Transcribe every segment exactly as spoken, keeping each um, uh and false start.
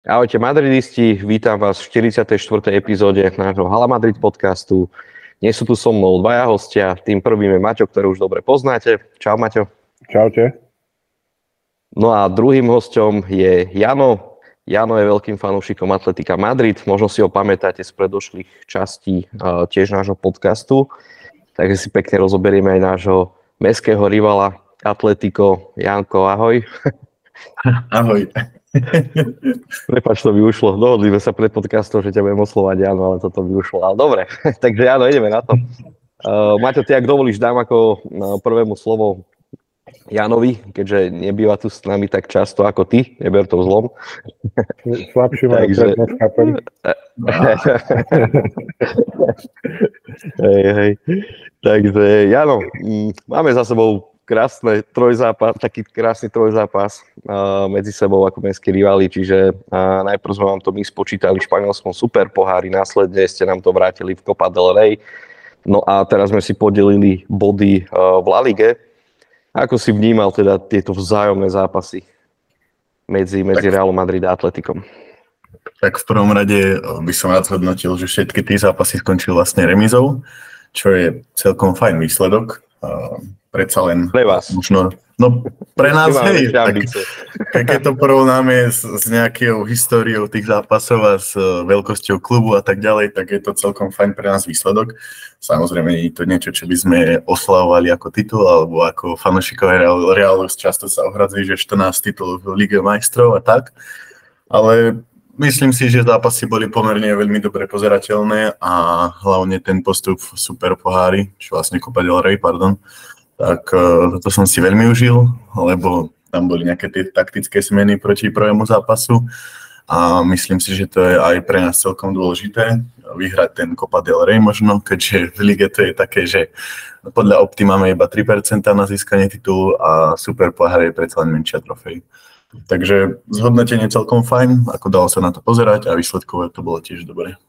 Ahojte madridisti, vítam vás v štyridsiatej štvrtej epizóde nášho Hala Madrid podcastu. Dnes sú tu so mnou dvaja hostia, tým prvým je Maťo, ktorý už dobre poznáte. Čau Maťo. Čaute. No a druhým hosťom je Jano. Jano je veľkým fanúšikom Atletika Madrid, možno si ho pamätáte z predošlých častí uh, tiež nášho podcastu. Takže si pekne rozoberieme aj nášho mestského rivala Atletico. Janko, ahoj. Ahoj. Prepáč, to by ušlo. Dohodli sme sa pred podcastom, že ťa budem oslovať Jano, ale toto by ušlo. Ale dobre, takže Jano, ideme na to. Uh, Maťo, ty ak dovolíš, dám ako uh, prvému slovo Janovi, keďže nebýva tu s nami tak často ako ty, neber to zlom. Slabší majú prednosť, chápem. hej, hej. Takže Jano, máme za sebou krásne trojzápas, taký krásny trojzápas uh, medzi sebou ako mestskí rivali, čiže uh, najprv sme vám to my spočítali v španielskom superpohári, následne ste nám to vrátili v Copa del Rey, no a teraz sme si podelili body uh, v La Lige. Ako si vnímal teda tieto vzájomné zápasy medzi, medzi Realom Madrid a Atletikom? Tak v prvom rade by som rád zhodnotil, že všetky tie zápasy skončili vlastne remizou, čo je celkom fajn výsledok. Uh, predsa len pre vás. Možno, no pre nás, hej, tak, tak keď to porovnáme s, s nejakou históriou tých zápasov a s uh, veľkosťou klubu a tak ďalej, tak je to celkom fajn pre nás výsledok. Samozrejme, nie je to niečo, čo by sme oslavovali ako titul, alebo ako fanúšikovia Realu, Realu často sa ohradzujú, že štrnásť titulov v Lige majstrov a tak, ale myslím si, že zápasy boli pomerne veľmi dobre pozerateľné a hlavne ten postup v superpohári, čo vlastne Copa del Rey, pardon, tak to som si veľmi užil, lebo tam boli nejaké tie taktické zmeny proti prvému zápasu a myslím si, že to je aj pre nás celkom dôležité vyhrať ten Copa del Rey možno, keďže v lige to je také, že podľa Opty máme iba tri percentá na získanie titulu a superpohár je predsa len menšia trofej. Takže zhodnotenie celkom fajn, ako dalo sa na to pozerať a výsledkové to bolo tiež dobré.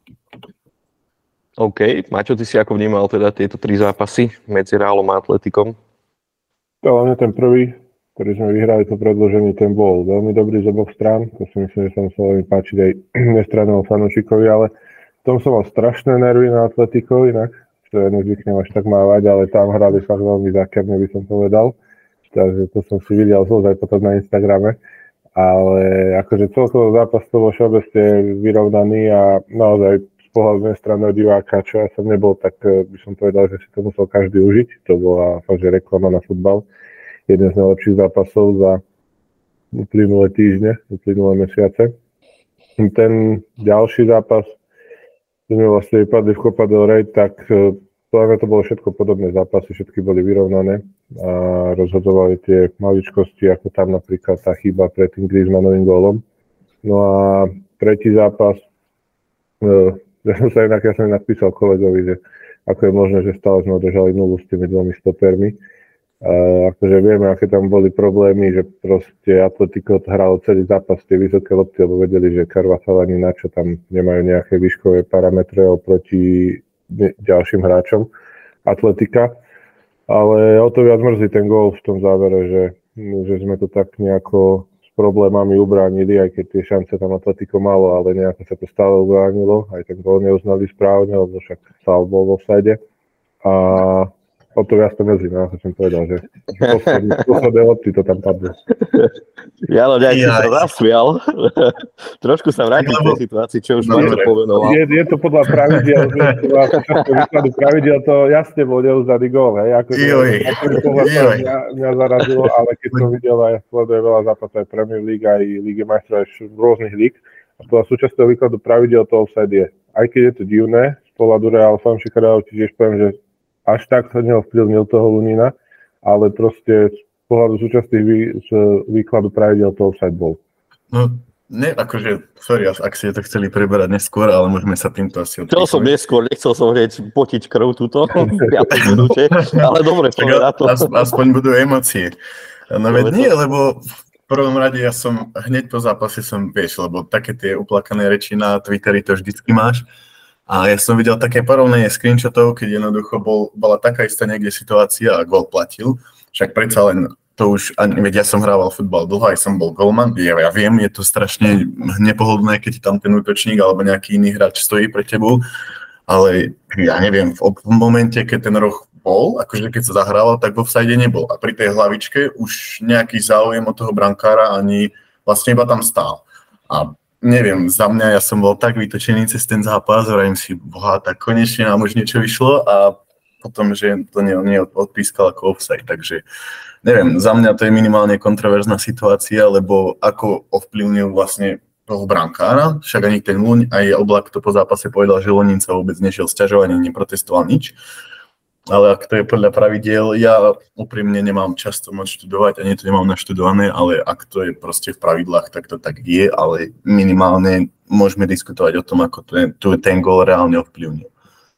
OK. Maťo, ty si ako vnímal teda tieto tri zápasy medzi Realom a Atletikom? Hlavne ten prvý, ktorý sme vyhrali to predĺženie, ten bol veľmi dobrý z oboch strán. To si myslím, že sa muselo veľmi páčiť aj nestrannému fanúšikovi, ale v tom som mal strašné nervy na Atletico inak, čo ja nezvyknem až tak mávať, ale tam hrali fakt veľmi zákerne, by som povedal. Takže to som si videl zlož aj potom na Instagrame. Ale akože celkovo zápas to bol všeobecne vyrovnaný a naozaj z pohľadu nestranného diváka, čo ja som nebol, tak by som povedal, že si to musel každý užiť. To bola fakt, že reklama na futbal. Jeden z najlepších zápasov za uplynulé týždne, uplynulé mesiace. Ten ďalší zápas, keď sme vlastne vypadli v Copa del Rey, tak hlavne to bolo všetko podobné zápasy, všetky boli vyrovnané a rozhodovali tie maličkosti, ako tam napríklad tá chyba pred tým Griezmannovým gólom. No a tretí zápas, ja som sa inak, ja som napísal kolegovi, že ako je možné, že stále sme udržali nulu s tými dvomi stopermi. A akože vieme, aké tam boli problémy, že proste Atletico hralo celý zápas tie vysoké lopty, lebo vedeli, že Carvajal ani Nacho tam nemajú nejaké výškové parametre oproti ďalším hráčom Atletika. Ale o to viac mrzí ten gól v tom závere, že, že sme to tak nejako s problémami ubránili, aj keď tie šance tam Atletico malo, ale nejako sa to stále ubránilo. Aj ten gól neuznali správne, lebo však Sal bol v offside. A o to viac to mrzí, no, ako som povedal, že posledné lopty to tam padlo. Jano, nejak si sa zasmial. Trošku sa vrátim k tej situácii, čo už no, Maťo povenoval. Je, je to podľa pravidiel, že výkladu pravidiel to jasne bol neuznaný gól. Akože, mňa, mňa zarazilo, ale keď som videl aj sledujem veľa zápasov aj Premier League, aj Lige majstrov, aj rôznych líg. A podľa súčasného výkladu pravidiel to offside je. Aj keď je to divné, z pohľadu Real fanúšika Realu tiež poviem, že až tak to neovplyvnil toho Lunina, ale proste z pohľadu súčasných vý, z výkladu pravidiel to offside bol. No, ne, akože, sorry, ak ste to chceli preberať neskôr, ale môžeme sa týmto asi odpísať. Chcel som neskôr, nechcel som hneď potiť krv túto, ale dobre, povedať to. Aspoň budú emócie. No veď nie, lebo v prvom rade ja som hneď po zápase som, vieš, lebo také tie uplakané reči na Twitteri to vždycky máš. A ja som videl také porovnanie screenshotov, keď jednoducho bol, bola taká istá niekde situácia a gól platil. Však predsa len to už, veď ja som hrával futbal dlho, aj som bol golman, ja, ja viem, je to strašne nepohodlné, keď tam ten útočník alebo nejaký iný hráč stojí pre tebou, ale ja neviem, v, v momente, keď ten roh bol, akože keď sa zahrával, tak v offside nebol. A pri tej hlavičke už nejaký záujem od toho brankára ani vlastne iba tam stál. A neviem, za mňa ja som bol tak vytočený cez ten zápas, vrajím si, boha, tak konečne nám už niečo vyšlo a potom, že to nie, nie odpískal ako offside, takže neviem, za mňa to je minimálne kontroverzná situácia, lebo ako ovplyvnil vlastne toho brankára, však ani ten Luň, aj Oblak to po zápase povedal, že Lunín sa vôbec nešiel sťažovať, ani neprotestoval nič. Ale ak to je podľa pravidiel, ja úprimne nemám čas to moc študovať, ani to nemám naštudované, ale ak to je proste v pravidlách, tak to tak je, ale minimálne môžeme diskutovať o tom, ako to je, to je ten gól reálne ovplyvnil.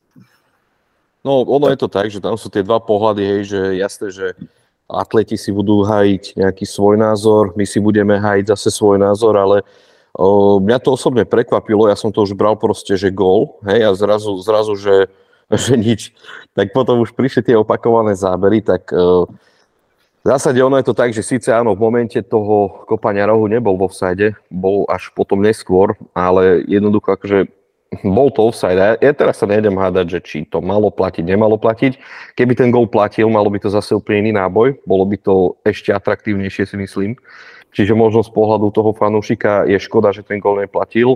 No, ono je to tak, že tam sú tie dva pohľady, hej, že jasné, že atleti si budú hájiť nejaký svoj názor, my si budeme hájiť zase svoj názor, ale o, mňa to osobne prekvapilo, ja som to už bral proste, že gól, hej, a zrazu, zrazu že že nič. Tak potom už prišli tie opakované zábery, tak uh, v zásade ono je to tak, že síce áno, v momente toho kopania rohu nebol v offside, bol až potom neskôr, ale jednoducho akože bol to offside. Ja, ja teraz sa nejdem hádať, že či to malo platiť, nemalo platiť. Keby ten gól platil, malo by to zase úplne iný náboj, bolo by to ešte atraktívnejšie, si myslím. Čiže možno z pohľadu toho fanúšika je škoda, že ten gól neplatil.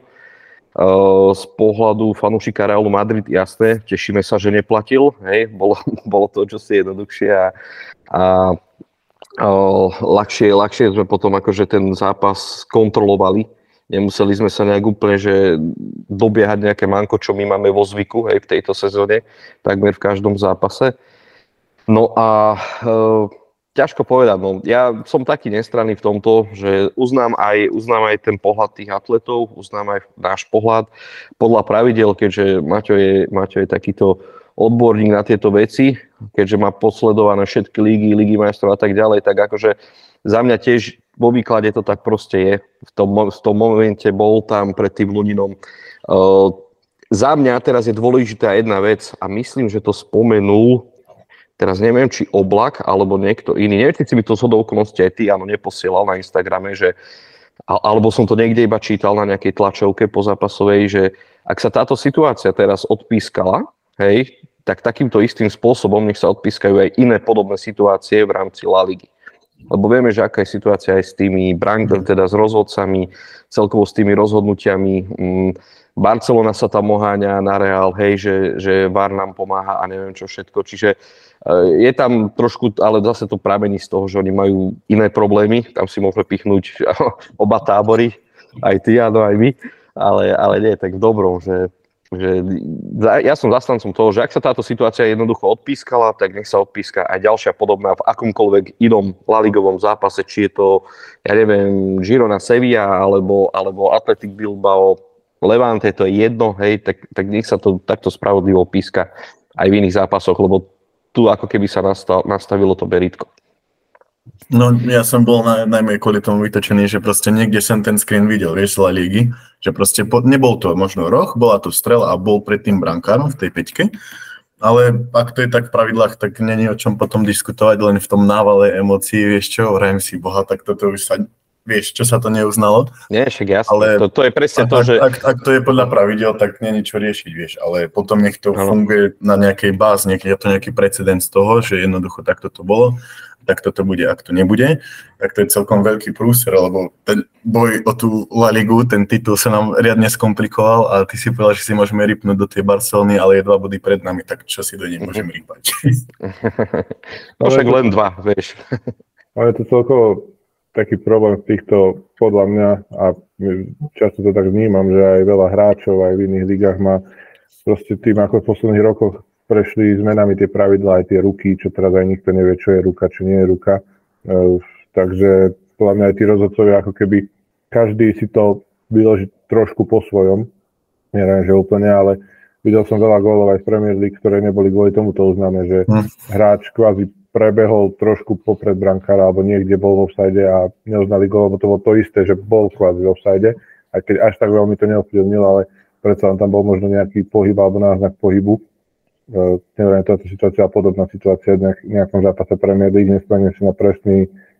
Z pohľadu fanúšika Realu Madrid, jasné, tešíme sa, že neplatil, hej, bolo, bolo to čosi jednoduchšie a, a, a ľahšie, ľahšie sme potom akože ten zápas kontrolovali, nemuseli sme sa nejak úplne, že dobiehať nejaké manko, čo my máme vo zvyku, hej, v tejto sezóne, takmer v každom zápase. No a e, ťažko povedať, no ja som taký nestranný v tomto, že uznám aj, uznám aj ten pohľad tých atletov, uznám aj náš pohľad podľa pravidel, keďže Maťo je, Maťo je takýto odborník na tieto veci, keďže má posledované všetky lígy, lígy majstrov a tak ďalej, tak akože za mňa tiež vo výklade to tak proste je. V tom, v tom momente bol tam pred tým Luninom. Uh, za mňa teraz je dôležitá jedna vec a myslím, že to spomenul teraz neviem, či Oblak, alebo niekto iný. Neviem, či si by to zhodou okolností aj ty, áno, neposielal na Instagrame, že, alebo som to niekde iba čítal na nejakej tlačovke pozápasovej, že ak sa táto situácia teraz odpískala, hej, tak takýmto istým spôsobom nech sa odpískajú aj iné podobné situácie v rámci La Ligy. Lebo vieme, že aká je situácia aj s tými brankami, teda s rozhodcami, celkovo s tými rozhodnutiami. Barcelona sa tam oháňa na Real, hej, že, že V A R nám pomáha a neviem čo všetko. Čiže je tam trošku, ale zase to pramení z toho, že oni majú iné problémy. Tam si môžeme pichnúť oba tábory, aj ty, áno, aj my. Ale, ale nie, tak v dobrom, že, že ja som zastancom toho, že ak sa táto situácia jednoducho odpískala, tak nech sa odpíska aj ďalšia podobná v akomkoľvek inom laligovom zápase, či je to, ja neviem, Girona Sevilla, alebo, alebo Athletic Bilbao, Levante, to je jedno, hej, tak, tak nech sa to takto spravodlivo píska aj v iných zápasoch, lebo tu ako keby sa nastav, nastavilo to beritko. No ja som bol na, najmä kvôli tomu vytočený, že proste niekde som ten screen videl, vieš, z La Ligy, že proste po, nebol to možno roh, bola to strela a bol pred tým brankárom v tej peťke, ale ak to je tak v pravidlách, tak není o čom potom diskutovať, len v tom návale emócií, vieš čo, vrajem si, boha, tak toto už sa... Vieš, čo sa to neuznalo? Nie, však jasne, ale to, to je presne to, ak, že... Ak, ak to je podľa pravidel, tak nie je čo riešiť, vieš, ale potom nech to ano. Funguje na nejakej báze, nech je to nejaký precedens toho, že jednoducho takto to bolo, takto to bude, ak to nebude, tak to je celkom veľký prúser, lebo ten boj o tú La Ligu, ten titul sa nám riadne skomplikoval a ty si povedal, že si môžeme rýpnúť do tej Barcelony, ale je dva body pred nami, tak čo si do nej môžem rýpať? No však len dva, vieš. Ale je to celkovo taký problém v týchto, podľa mňa, a často to tak vnímam, že aj veľa hráčov aj v iných ligách má proste tým, ako v posledných rokoch prešli zmenami tie pravidlá, aj tie ruky, čo teraz aj nikto nevie, čo je ruka, čo nie je ruka. Uh, takže podľa mňa aj tí rozhodcovia, ako keby každý si to vyloží trošku po svojom. Neviem, že úplne, ale videl som veľa gólov aj z Premier League, ktoré neboli kvôli tomuto uznané, že hráč kvázi prebehol trošku popred brankára, alebo niekde bol v offside a neuznali gól, lebo to bolo to isté, že bol kvázi v offside, aj keď až tak veľmi to neovplyvnilo, ale predsa tam bol možno nejaký pohyb alebo náznak pohybu. Uh, neviem, táto situácia a podobná situácia v nejak, nejakom zápase Premier League, nespomínam si na presný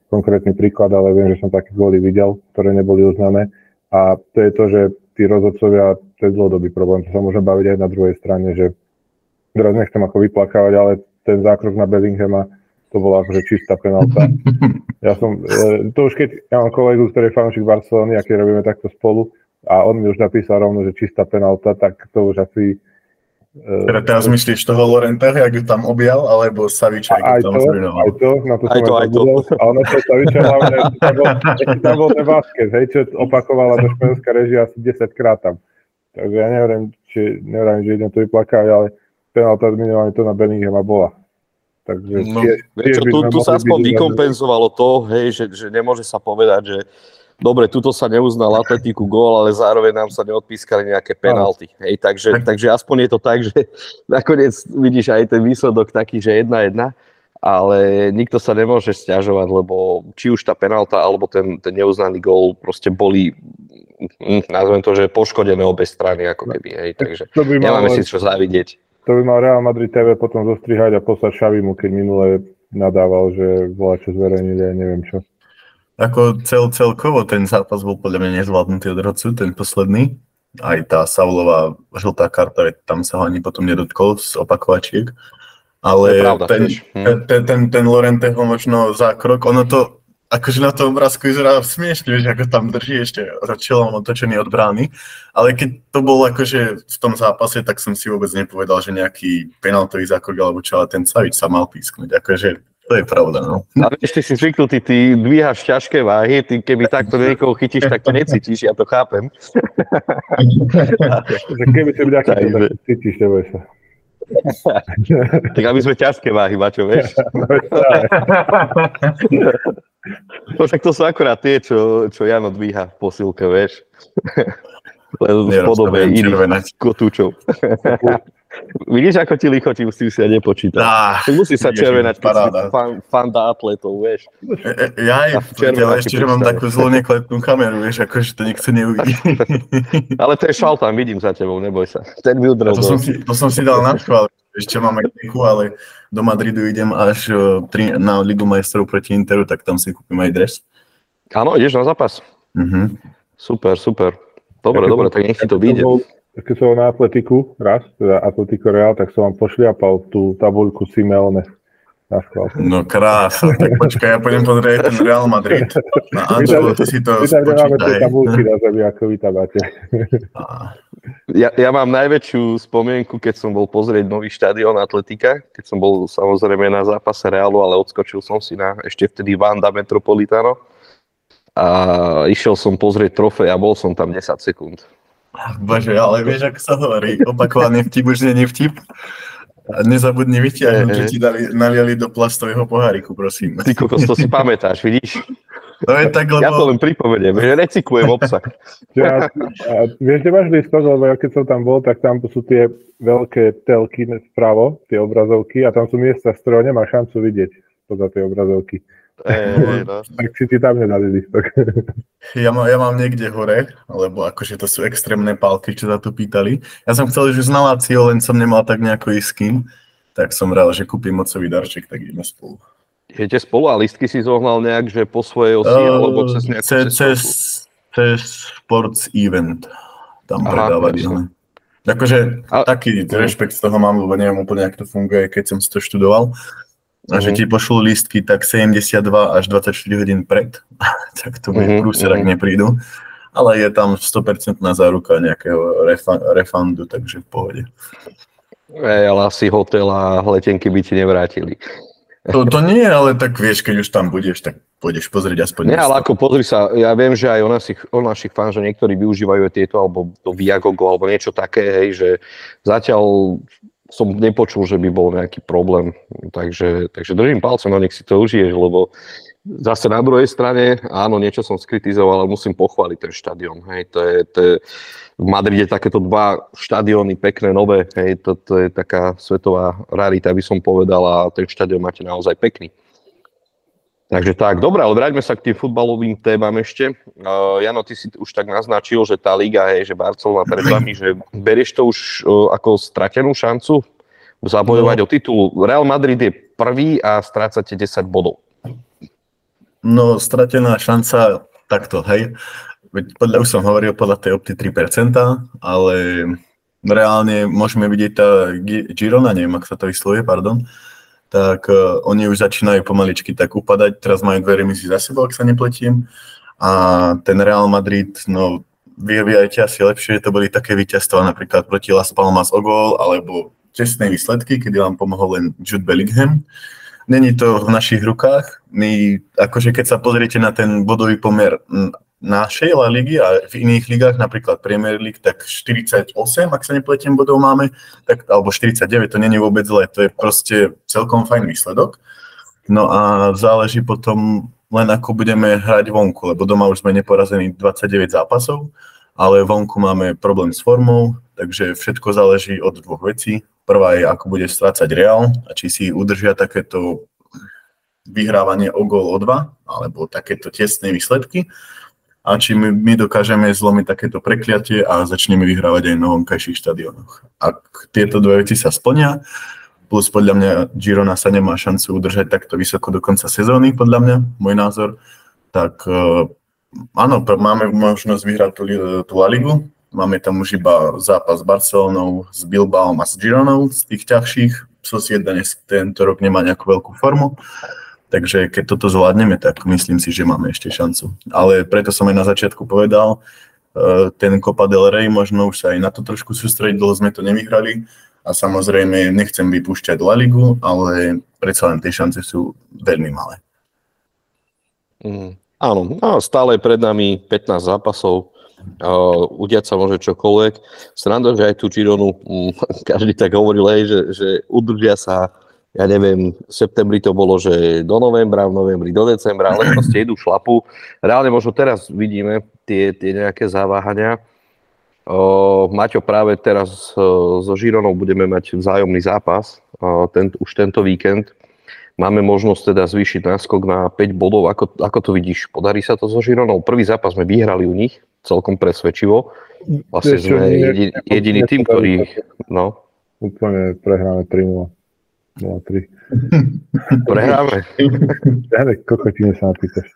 konkrétny príklad, ale viem, že som také góly videl, ktoré neboli uznané. A to je to, že tí rozhodcovia, to je dlhodobý problém, to sa môže baviť aj na druhej strane, že teraz nechcem ako vyplakávať, ale ten zákrok na Bellinghama, to bola akože čistá penálta. Ja som, to už keď, ja mám kolegu, ktorý je fanúšik Barcelony, a keď robíme takto spolu, a on mi už napísal rovno, že čistá penálta, tak to už asi... Teda teraz myslíš toho Llorenteho, jak ju tam objal, alebo Saviča, jak ju tam zrinoval? Aj to, na to aj som to, aj to. Ale na to Saviča hlavne, ešte tam bol ten Vázquez, hej, čo opakovala to španielská režia asi desaťkrát tam. Takže ja neviem, či, neviem, že idem to vyplakávať, ale penálta minimálne to na Bellinghama bola. Takže no, tiež, tiež čo, tu, tu sa aspoň vykompenzovalo to, hej, že, že nemôže sa povedať, že dobre, tuto sa neuznal Atletiku gól, ale zároveň nám sa neodpískali nejaké penalty. Hej, takže, takže aspoň je to tak, že nakoniec vidíš aj ten výsledok taký, že jedna jedna, ale nikto sa nemôže sťažovať, lebo či už tá penalta alebo ten, ten neuznaný gól proste boli, nazvem to, že poškodené obe strany, ako keby. Hej, takže by nemáme si čo závidieť. To by mal Real Madrid té vé potom zostrihať a poslať Xavimu, keď minule nadával, že bola čo zverejnili, neviem čo. Ako cel, celkovo ten zápas bol podľa mňa nezvládnutý od rodcu, ten posledný. Aj tá Saulová žltá karta, tam sa ho ani potom nedotkol z opakovačiek. Ale pravda, ten, hm. ten, ten, ten Llorenteho možno zákrok, ono to akože na tom obrázku vyzerá smiešne, že ako tam drží ešte za čelom otočený od brány. Ale keď to bol akože v tom zápase, tak som si vôbec nepovedal, že nejaký penaltový zákrok alebo čo, ale ten Savič sa mal písknuť. Akože to je pravda, no. A vieš, ty si zvyknutý, ty dvíhaš ťažké váhy, ty keby takto niekoho chytíš, tak to necítiš, ja to chápem. Keby si ľudia chytíš, tak cítiš, neboj sa. Tak aby sme ťažké váhy, Bačo, vieš? No tak to sú akorát tie, čo, čo Jano dvíha v posilke, vieš? Len v podobe iných kotúčov. Vidíš, ako ti lichotím, s tým si ja nepočítam. Ah, musí sa červenať, keď si fan, fanda atletov, vieš. E, ja aj, ale ešte, že mám takú zlú nekletnú kameru, vieš, akože to nikto nevidí. Ale to je šaltán, vidím za tebou, neboj sa. Ten mi udrel. To som si, to som si dal na chvál. Ešte mám aj kliku, ale do Madridu idem až tri, na Ligu majstrov proti Interu, tak tam si kúpim aj dres. Áno, ideš na zápas? Uh-huh. Super, super. Dobre, dobre, tak nech si to vyjde. Keď som na Atletiku raz, teda Atletico Real, tak som vám pošliapal tú tabuľku Simeone na schvál. No krása, tak počkaj, ja pôjdem pozrieť ten Real Madrid. Na Anželu, ty si to spočítaj. My tam nemáme tie tabuľky na zemi, ako vy tam máte. Ja, ja mám najväčšiu spomienku, keď som bol pozrieť nový štadión Atletika, keď som bol samozrejme na zápase Realu, ale odskočil som si na ešte vtedy Wanda Metropolitano a išiel som pozrieť trofej a bol som tam desať sekúnd. Bože, ale vieš, ako sa hovorí, opakovaný vtip už nie je vtip. A nezabudni vyťahnuť, že ti dali, naliali do plastového poháriku, prosím. Ty kokos, to si pamätáš, vidíš? To je tak, lebo... Ja to len pripomeniem, že recyklujem obsah. Ja, a vieš, že máš lístok, lebo ja keď som tam bol, tak tam sú tie veľké telky vpravo, tie obrazovky, a tam sú miesta, z ktorého nemá šancu vidieť spoza tej obrazovky. Ej, no. Tak si ti tam nedali lístok. Ja, má, ja mám niekde hore, lebo akože to sú extrémne pálky, čo sa tu pýtali. Ja som chcel, že z Nalácio, len som nemal tak nejako ísť s kým, tak som rád, že kúpim mocový darček, tak ideme spolu. Jete spolu a lístky si zohnal nejak, že po svojej osi, uh, alebo cez nejakú cez, cez, cez Sports Event tam predávali. Takže a... taký rešpekt z toho mám, lebo neviem úplne, jak to funguje, keď som si to študoval. A že ti pošlú lístky tak sedemdesiatdva až dvadsaťštyri hodín pred, tak to bude mm-hmm. prúser, ak neprídu. Ale je tam sto percent záruka nejakého refa- refundu, takže v pohode. Ej, ale asi hotel a letenky by ti nevrátili. To, to nie, ale tak vieš, keď už tam budeš, tak pôjdeš pozrieť aspoň. Nie, ale ako pozri sa, ja viem, že aj o našich, o našich fans, že niektorí využívajú tieto, alebo to Viagogo, alebo niečo také, hej, že zatiaľ som nepočul, že by bol nejaký problém, takže, takže držím palcem, no nech si to užiješ, lebo zase na druhej strane, áno, niečo som skritizoval, ale musím pochváliť ten štadión, hej, to je, to je v Madride takéto dva štadióny pekné, nové, hej, to, to je taká svetová rarita, by som povedal, a ten štadión máte naozaj pekný. Takže tak, dobre, ale vráťme sa k tým futbalovým témam ešte. Uh, Jano, ty si už tak naznačil, že tá liga, hej, že Barcelona pred vami, že berieš to už uh, ako stratenú šancu zabojovať no. o titul. Real Madrid je prvý a strácate desať bodov. No, stratená šanca takto, hej. Veď podľa, už som hovoril, podľa tej opty tri percentá, ale reálne môžeme vidieť tá Girona, neviem, ak sa to vyslovuje, pardon, tak uh, oni už začínajú pomaličky tak upadať, teraz majú dve remízy za sebou, ak sa nepletím, a ten Real Madrid, no, vy viete asi lepšie, to boli také víťazstvá napríklad proti Las Palmas o gól, alebo čestné výsledky, kedy vám pomohol len Jude Bellingham. Není to v našich rukách. My, akože keď sa pozriete na ten bodový pomer našej La Ligy a v iných ligách, napríklad Premier League, tak štyridsaťosem, ak sa nepletiem, bodov máme, tak, alebo štyridsaťdeväť, to není vôbec zle, to je proste celkom fajn výsledok. No a záleží potom len ako budeme hrať vonku, lebo doma už sme neporazení dvadsaťdeväť zápasov, ale vonku máme problém s formou, takže všetko záleží od dvoch vecí. Prvá je, ako bude strácať Real a či si udržia takéto vyhrávanie o gól o dva, alebo takéto tesné výsledky. A či my, my dokážeme zlomiť takéto prekliatie a začneme vyhrávať aj na vonkajších štadiónoch. Ak tieto dve veci sa splnia, plus podľa mňa Girona sa nemá šancu udržať takto vysoko do konca sezóny, podľa mňa, môj názor, tak uh, áno, máme možnosť vyhrať tú, tú La Ligu. Máme tam už iba zápas s Barcelonou, s Bilbaom a s Gironou, z tých ťažších. Sociedad dnes tento rok nemá nejakú veľkú formu, takže keď toto zvládneme, tak myslím si, že máme ešte šancu. Ale preto som aj na začiatku povedal, ten Copa del Rey, možno už sa aj na to trošku sústrediť, dlho sme to nevyhrali a samozrejme nechcem vypúšťať La Ligu, ale predsa len tie šance sú veľmi malé. Mm, áno, no, stále je pred nami pätnásť zápasov. Uh, udiať sa môže čokoľvek. Sranda, že aj tú Gironu um, každý tak hovoril, aj, že, že udržia sa, ja neviem, v septembri to bolo, že do novembra, v novembri do decembra, ale proste idú šlapu. Reálne možno teraz vidíme tie, tie nejaké zaváhania. Uh, Maťo, práve teraz uh, so Gironou budeme mať vzájomný zápas uh, ten, už tento víkend. Máme možnosť teda zvýšiť náskok na päť bodov. Ako, ako to vidíš? Podarí sa to so Gironou? Prvý zápas sme vyhrali u nich celkom presvedčivo. Vlastne sme jediný, jediný tým, ktorý... No. Úplne prehráme tri nula. nula tri. Prehráme? Ja ne, kokotine sa napýtaš.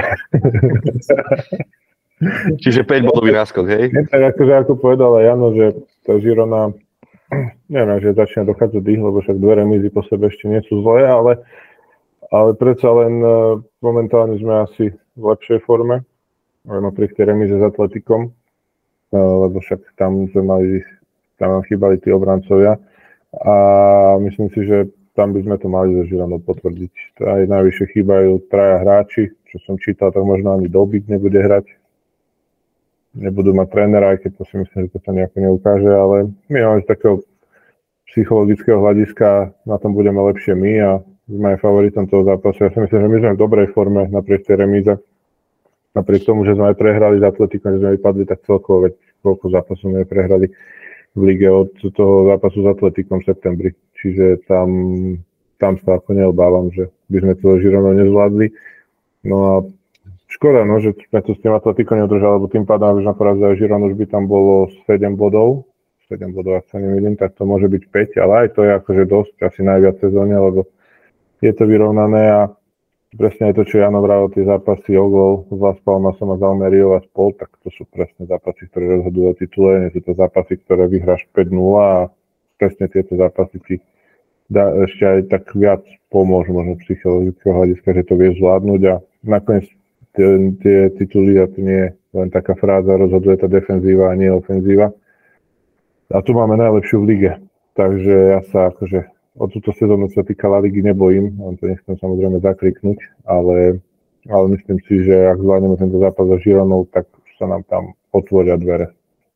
Čiže päť bodový náskok, hej? Nie, tak akože ako povedala Jano, že tá Girona, neviem, že začína dochádzať dých, lebo však dve remízy po sebe ešte nie sú zlé, ale, ale predsa len momentálne sme asi v lepšej forme, aj napriek tej remíze s Atletikom, lebo však tam sme mali, tam nám chýbali tí obrancovia a myslím si, že tam by sme to mali so Gironou potvrdiť. Aj najvyššie chýbajú traja hráči, čo som čítal, tak možno ani Dobyk nebude hrať. Nebudú mať trénera, aj keď to si myslím, že to sa nejako neukáže, ale my máme z takého psychologického hľadiska na tom budeme lepšie my a sme aj favoritom toho zápasu. Ja si myslím, že my sme v dobrej forme napriek tej remíze. Napriek tomu, že sme aj prehrali s Atletikom, že sme vypadli tak celkovo, veď koľko zápasov sme prehrali v lige od toho zápasu s Atletikom v septembri. Čiže tam, tam sa ako neobávam, že by sme to Gironou nezvládli. No a škoda, no, že sme to s tým Atletikom neudržali, lebo tým pádom, že na porazili Gironu už by tam bolo sedem bodov. sedem bodov, ak sa nemýlim, tak to môže byť päť, ale aj to je akože dosť, asi najviac sezóne, lebo je to vyrovnané a presne aj to, čo Jano vral, tie zápasy o gól s Las Palmasom a z Almeriou a spol, tak to sú presne zápasy, ktoré rozhodujú o titule, nie sú to zápasy, ktoré vyhráš päť nula a presne tieto zápasy ti dá, ešte aj tak viac pomôžu možno psychologického hľadiska, že to vieš zvládnuť a nakoniec tie, tie tituly, a to nie je len taká fráza, rozhoduje tá defenzíva a nie ofenzíva. A tu máme najlepšiu v lige, takže ja sa akože o túto sezónu, čo sa týka La Ligy, nebojím, len to nechcem samozrejme zakriknúť, ale, ale myslím si, že ak zvládneme tento zápas so Gironou, tak sa nám tam otvoria dvere.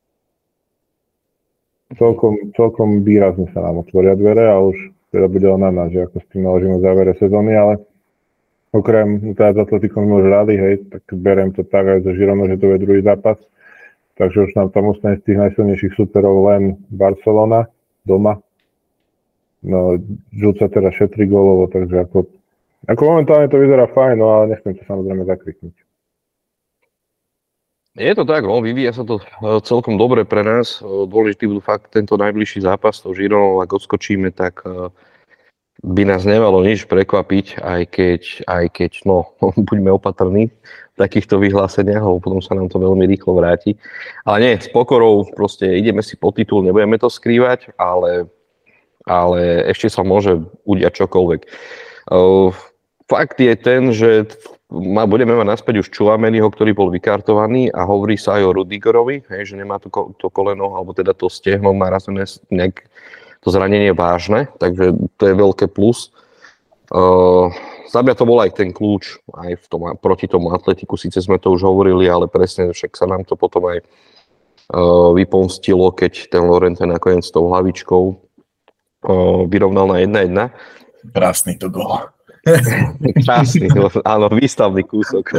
Celkom, celkom výrazne sa nám otvoria dvere a už teda bude na nás, že ako s tým naložíme v závere sezóny, ale okrem teda s Atletikom sme už hrali, hej, tak beriem to tak aj so Gironou, že to je druhý zápas, takže už nám tam ostane z tých najsilnejších superov len Barcelona doma. No, Žud sa teda šetrí gólovo, takže ako, ako momentálne to vyzerá fajn, no ale nechcem to samozrejme zakriknúť. Je to tak, no, vyvíja sa to celkom dobre pre nás. Dôležitý budú fakt tento najbližší zápas, to Gironou, ak odskočíme, tak by nás nemalo nič prekvapiť, aj keď, aj keď no, buďme opatrní v takýchto vyhláseniach, lebo potom sa nám to veľmi rýchlo vráti. Ale nie, s pokorou proste ideme si po titul, nebudeme to skrývať, ale, ale ešte sa môže udiať čokoľvek. Uh, fakt je ten, že ma, budeme mať naspäť už Tchouaméniho, ktorý bol vykartovaný a hovorí sa aj o Rudigerovi, hej, že nemá to, to koleno, alebo teda to stehno má razené nejak to zranenie vážne, takže to je veľké plus. Uh, za mňa to bol aj ten kľúč aj v tom, proti tomu Atletiku, síce sme to už hovorili, ale presne však sa nám to potom aj uh, vypomstilo, keď ten Llorente nakoniec s tou hlavičkou uh, vyrovnal na jedna jedna. Krásny to gól. Krásny, áno, výstavný kúsok.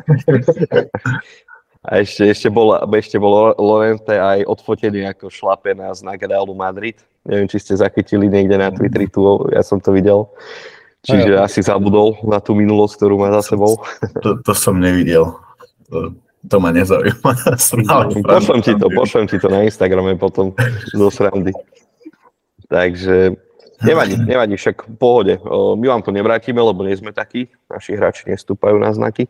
A ešte, ešte, bol, ešte bol Llorente aj odfotený ako šlape na znak Realu Madrid. Neviem, či ste zachytili niekde na Twitteri, tu, ja som to videl. Čiže ja. asi zabudol na tú minulosť, ktorú má za sebou. To, to som nevidel. To, to ma nezaujíma. Pošlem ti to, pošlem ti to na Instagrame potom zo srandy. Takže nevadí, nevadí, však v pohode. My vám to nevrátime, lebo nie sme takí. Naši hráči nestúpajú na znaky.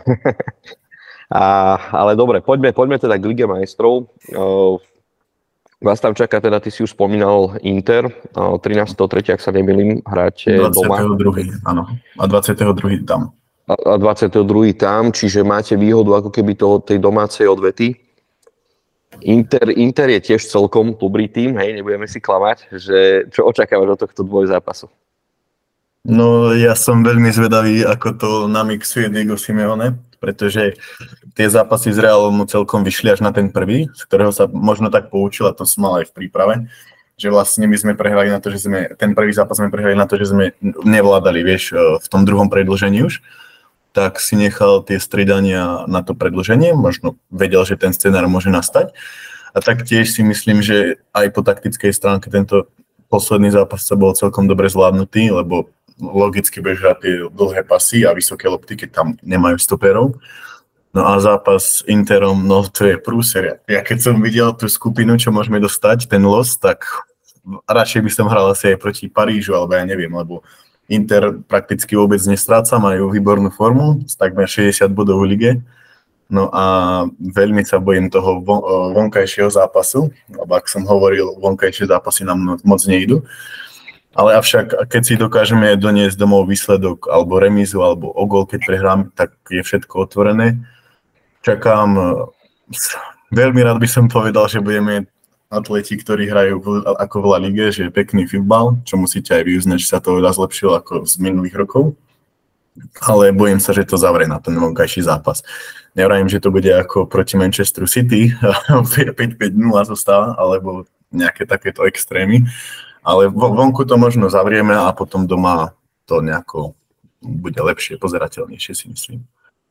A, ale dobre, poďme, poďme teda k Lige majstrov. Uh, vás tam čaká, teda ty si už spomínal Inter, uh, trinásteho tretieho ak sa nemýlim, hráte doma. dvadsiateho druhého áno. A dvadsiateho druhého tam. A, a dvadsiateho druhého tam, čiže máte výhodu ako keby toho, tej domácej odvety. Inter, Inter je tiež celkom dobrý tým, hej, nebudeme si klamať, že čo očakávaš od tohto dvojzápasu? No, ja som veľmi zvedavý, ako to namixuje Diego Simeone, pretože tie zápasy s Realom mu celkom vyšli až na ten prvý, z ktorého sa možno tak poučil, a to som mal aj v príprave, že vlastne my sme prehrali na to, že sme, ten prvý zápas sme prehrali na to, že sme nevládali, vieš, v tom druhom predĺžení už, tak si nechal tie striedania na to predĺženie, možno vedel, že ten scenár môže nastať. A taktiež si myslím, že aj po taktickej stránke tento posledný zápas sa bol celkom dobre zvládnutý, lebo logicky budeš hrať tie dlhé pasy a vysoké lopty, keď tam nemajú stoperov. No a zápas s Interom, no to je prúser. Ja keď som videl tú skupinu, čo môžeme dostať, ten los, tak radšej by som hral asi aj proti Parížu, alebo ja neviem, lebo Inter prakticky vôbec nestráca, majú výbornú formu, takmer šesťdesiat bodov v lige. No a veľmi sa bojím toho vonkajšieho zápasu, lebo ak som hovoril, vonkajšie zápasy nám moc nejdu. Ale avšak, keď si dokážeme doniesť domov výsledok alebo remízu, alebo o gól, keď prehráme, tak je všetko otvorené. Čakám, veľmi rád by som povedal, že budeme atleti, ktorí hrajú ako v La Lige, že je pekný futbal, čo musíte aj vyuznať, že sa to veľa zlepšilo ako z minulých rokov. Ale bojím sa, že to zavrie na ten vonkajší zápas. Nevrajím, že to bude ako proti Manchesteru City, päť päť nula zostáva, alebo nejaké takéto extrémy. Ale vonku to možno zavrieme a potom doma to nejako bude lepšie, pozerateľnejšie, si myslím.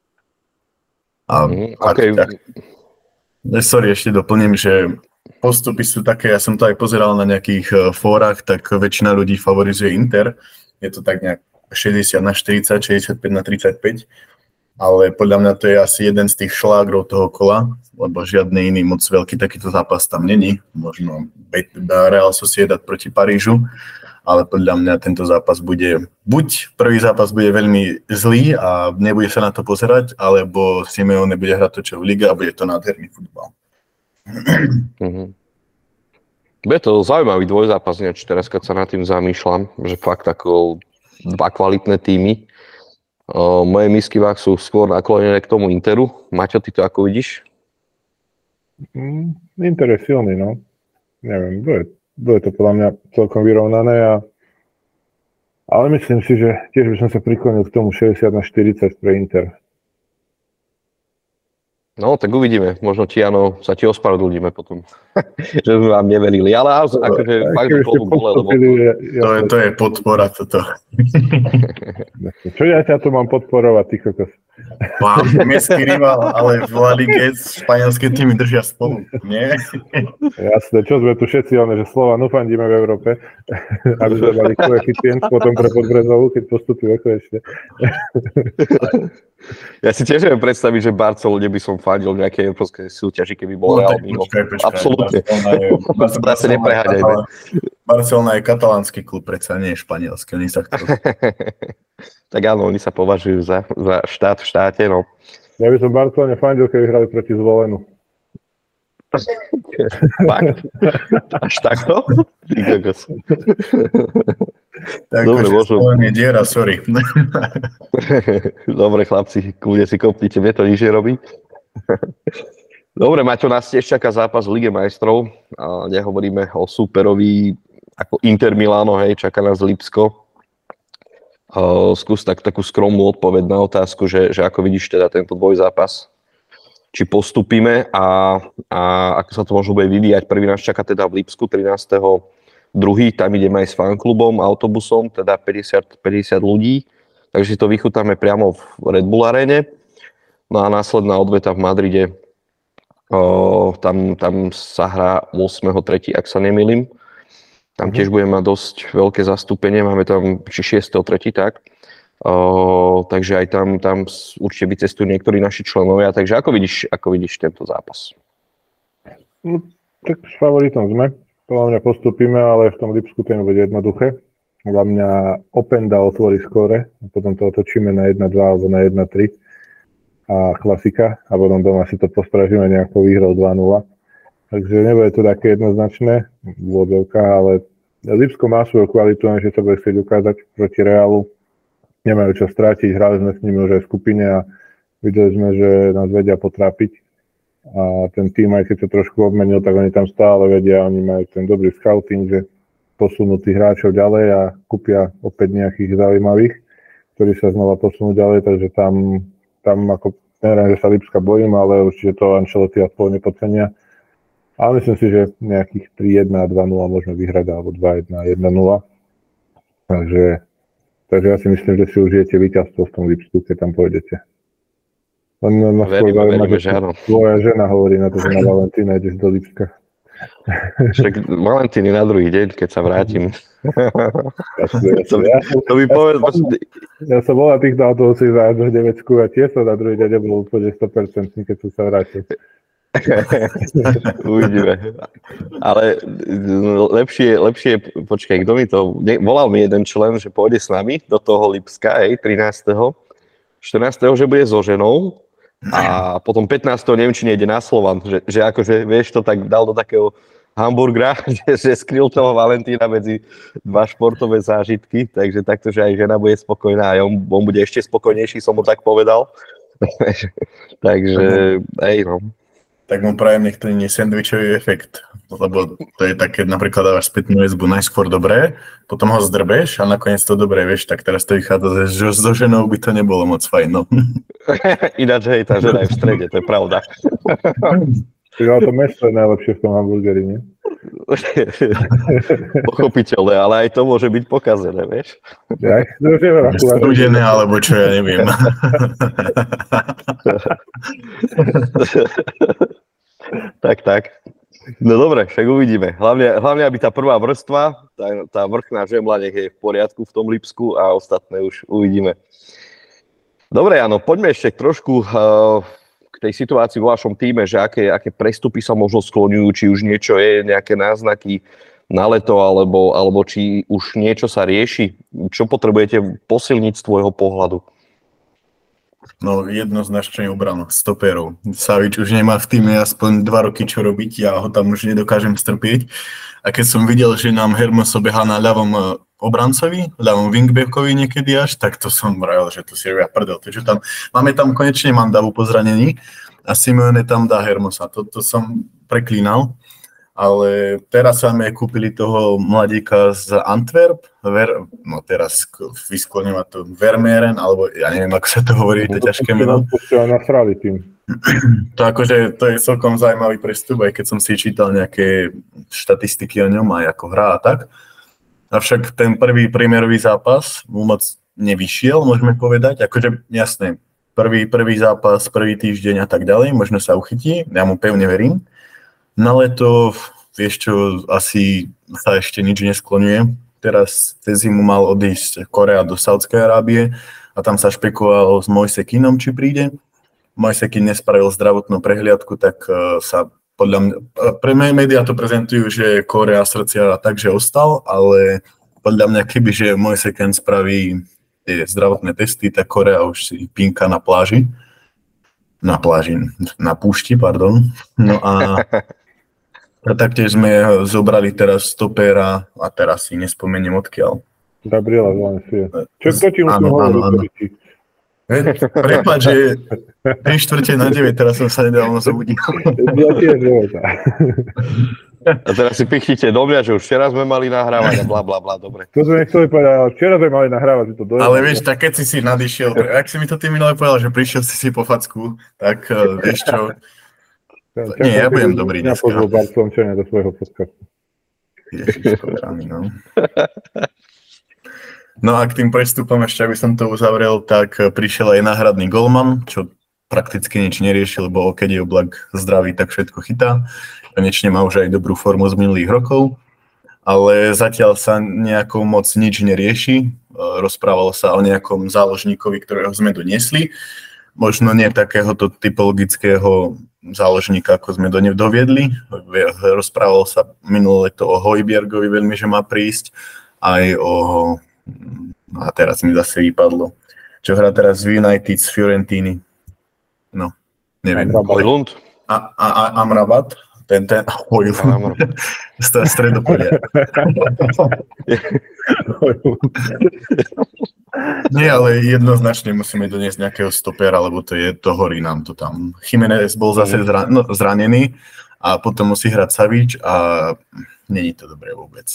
A mm, okay. tak, tak, sorry, ešte doplním, že postupy sú také, ja som to aj pozeral na nejakých fórach, tak väčšina ľudí favorizuje Inter. Je to tak nejak šesťdesiat na štyridsať, šesťdesiatpäť na tridsaťpäť. Ale podľa mňa to je asi jeden z tých šlágrov toho kola, lebo žiadny iný moc veľký takýto zápas tam není. Možno Real Sociedad proti Parížu, ale podľa mňa tento zápas bude, buď prvý zápas bude veľmi zlý a nebude sa na to pozerať, alebo Simeone bude hrať to, čo v lige a bude to nádherný futbal. Mm-hmm. Bude to zaujímavý dvojzápas, neč teraz, keď sa nad tým zamýšľam, že fakt ako dva kvalitné týmy. O, moje misky vách sú skôr naklonené k tomu Interu. Maťo, ty to ako vidíš? Mm, Inter je silný, no. Neviem, bude, bude to podľa mňa celkom vyrovnané. A... Ale myslím si, že tiež by som sa priklonil k tomu šesťdesiat na štyridsať pre Inter. No, tak uvidíme. Možno ti, áno, sa ti ospravedlníme potom, že sme vám neverili. Ale akože fakt, že klobúk dole, lebo... Ja, to, je, to je podpora, toto. Čo ja ťa tu mám podporovať, ty kokos? Mám mestský rival, ale v La Lige španielské týmy držia spolu, nie? Jasné, čo sme tu všetci, ale že Slovanu fandíme v Európe, aby sme mali koeficient potom pre Podbrezovu, keď postupí konečne. Ja si tiež neviem predstaviť, že Barcelone by som fandil nejakej európskej súťaži, keby bol no, Real mimo. Počkaj, počkaj. Absolútne. Barcelona je, Barcelona, Barcelona je katalánsky klub, predsa nie je španielský. Oni sa chcú. Tak áno, oni sa považujú za, za štát v štáte, no. Ja by som Barcelone fandil, keby hrali proti Zvolenu. Fakt? Až takto? Tak, dobre, môžem. Zvolen je diera, sorry. Dobre, chlapci, kľudne si kopnite, mne to nič nerobí. Dobre, Maťo, nás tiež čaká zápas v Lige majstrov. A nehovoríme o súperovi ako Inter Milano, hej, čaká nás Lipsko. Uh, skús tak, takú skromnú odpoveď na otázku, že, že ako vidíš teda tento dvojzápas, či postupíme a, a ako sa to možno bude vyvíjať. Prvý nás čaká teda v Lipsku trinásteho druhého Tam ideme aj s fanklubom, autobusom, teda päťdesiat, päťdesiat ľudí, takže si to vychutáme priamo v Red Bull Arene. No a následná odveta v Madride, uh, tam, tam sa hrá ôsmeho tretieho ak sa nemýlim. Tam tiež budeme mať dosť veľké zastúpenie, máme tam či šiesteho tretieho tak. Uh, takže aj tam, tam určite vycestujú niektorí naši členovia. Takže ako vidíš, ako vidíš tento zápas? No, tak s favoritom sme. Podľa mňa postupíme, ale v tom Lipsku to nebude jednoduché. Podľa mňa Openda otvorí skóre, a potom to otočíme na jedna dva alebo na jedna tri a klasika a potom doma si to postražíme nejakou výhrou dva nula. Takže nebude to také jednoznačné, vôdzovka, ale Lipsko má svoju kvalitu, že sa bude chcieť ukázať proti Realu. Nemajú čo strátiť, hrali sme s nimi už aj v skupine a videli sme, že nás vedia potrápiť. A ten tým, aj keď sa trošku obmenil, tak oni tam stále vedia, oni majú ten dobrý scouting, že posunú tých hráčov ďalej a kúpia opäť nejakých zaujímavých, ktorí sa znova posunú ďalej, takže tam, tam ako, neviem, že sa Lipska bojím, ale určite to Ancelotti aspoň nepodcenia. Ale myslím si, že nejakých tri jedna a dva nula môžeme vyhrať, alebo dva jedna a jedna nula. Takže, takže ja si myslím, že si užijete víťazstvo v tom Lipsku, keď tam pôjdete. On, veríme, veríme, že áno. Tvoja žena hovorí na to, že na Valentína ideš do Lipska. Však Valentín je na druhý deň, keď sa vrátim. Ja, to, ja, to by povedal... Ja som bol na týchto autobusoch za Nemecku a tiež som na druhý deň nebol úplne sto percent, keď som sa vrátil. Uvidíme. Ale lepšie, lepšie, počkaj, kto mi to... Volal mi jeden člen, že pôjde s nami do toho Lipska, hej, trinásteho štrnásteho že bude so ženou a potom pätnásteho neviem, či nejde na Slovan, že, že akože, vieš, to tak dal do takého hamburgera, že, že skryl toho Valentína medzi dva športové zážitky, takže takto, že aj žena bude spokojná a on, on bude ešte spokojnejší, som mu tak povedal. Takže, hej, no. Tak mu prajem, nech to nie je sandvičový efekt, lebo to je také, napríklad dávaš spätnú väzbu najskôr dobré, potom ho zdrbeš a nakoniec to dobré, vieš, tak teraz to vychádza, že so ženou by to nebolo moc fajn, no. Ináč, hej, tá žena je v strede, to je pravda. Ale to meso je najlepšie v tom hamburgeri, nie? Pochopiteľné, ale aj to môže byť pokazené, vieš? Ja, Studené, alebo čo, ja neviem. tak, tak. No dobre, však uvidíme. Hlavne, hlavne aby tá prvá vrstva, tá, tá vrchná žemla nech je v poriadku v tom Lipsku a ostatné už uvidíme. Dobre, áno, poďme ešte trošku uh, k tej situácii vo vašom týme, že aké, aké prestupy sa možno skloňujú, či už niečo je, nejaké náznaky na leto, alebo, alebo či už niečo sa rieši. Čo potrebujete posilniť z tvojho pohľadu? No jednoznačne obranu stoperov. Savič už nemá v týme aspoň dva roky čo robiť, ja ho tam už nedokážem strpieť. A keď som videl, že nám Hermoso behá na ľavom obrancovi, ľavom wingbackovi niekedy až, tak to som vravil, že to si robia prdel. Takže tam, máme tam konečne Mandavu po zranení a Simeone tam dá Hermosa. Toto som preklínal. Ale teraz sa mi kúpili toho mladíka z Antwerp, Ver, no teraz vyskloním ma to Vermeeren, alebo ja neviem, ako sa to hovorí, to je ťažké meno. To akože, to je celkom zaujímavý prestup, aj keď som si čítal nejaké štatistiky o ňom, aj ako hrá a tak. Avšak ten prvý premiérový zápas mu moc nevyšiel, môžeme povedať, akože jasné, prvý, prvý zápas, prvý týždeň a tak ďalej, možno sa uchytí, ja mu pevne verím. Na leto, vieš čo, asi sa ešte nič neskloňuje. Teraz cez zimu mal odísť Korea do Saudskej Arábie a tam sa špekulovalo s Moise Kinom, či príde. Mojsek nespravil zdravotnú prehliadku, tak uh, sa podľa mňa, pre mňa médiá to prezentujú, že kórea srdcia takže ostal, ale podľa mňa keby, že Mojsek spraví tie zdravotné testy, tak Korea už si pinka na pláži. Na pláži, na púšti, pardon. No a, a taktiež sme zobrali teraz stopéra a teraz si nespomeniem odkiaľ. Gabriela Valencia. Čo to ti musím hovoriť? Prepáč, že tri štvrte na deväť, teraz som sa nedávno zobudil. Ja tiež života. A teraz si pichnite do mňa, že už včera sme mali nahrávať a bla bla bla, dobre. To sme nechceli povedať, ale včera sme mali nahrávať. To dojde. Ale vieš, tak keď si si nadišiel, ak si mi to ty minulé povedal, že prišiel si si po facku, tak uh, vieš čo, ja, nie, ja budem dobrý dneska. Ja pozval Barcelončania do svojho podcastu. Ježiško, rány, no. No a k tým prestupom ešte, aby som to uzavrel, tak prišiel aj náhradný golman, čo prakticky nič nerieši, lebo keď je Oblak zdravý, tak všetko chytá. Konečne má už aj dobrú formu z minulých rokov, ale zatiaľ sa nejakou moc nič nerieši. Rozprávalo sa o nejakom záložníkovi, ktorého sme doniesli. Možno nie takéhoto typologického záložníka, ako sme do neho doviedli. Rozprávalo sa minulé leto o Hojbjergovi veľmi, že má prísť, aj o... A teraz mi zase vypadlo. Čo hrá teraz v United z Fiorentiny. No, neviem. Hojlund? A, a, a Amrabat? Ten, ten, Hojlund. Stredopolia. Nie, ale jednoznačne musíme doniesť nejakého stopera, lebo to je, to horí nám to tam. Jiménez bol zase zra, no, zranený a potom musí hrať Savič a není to dobré vôbec.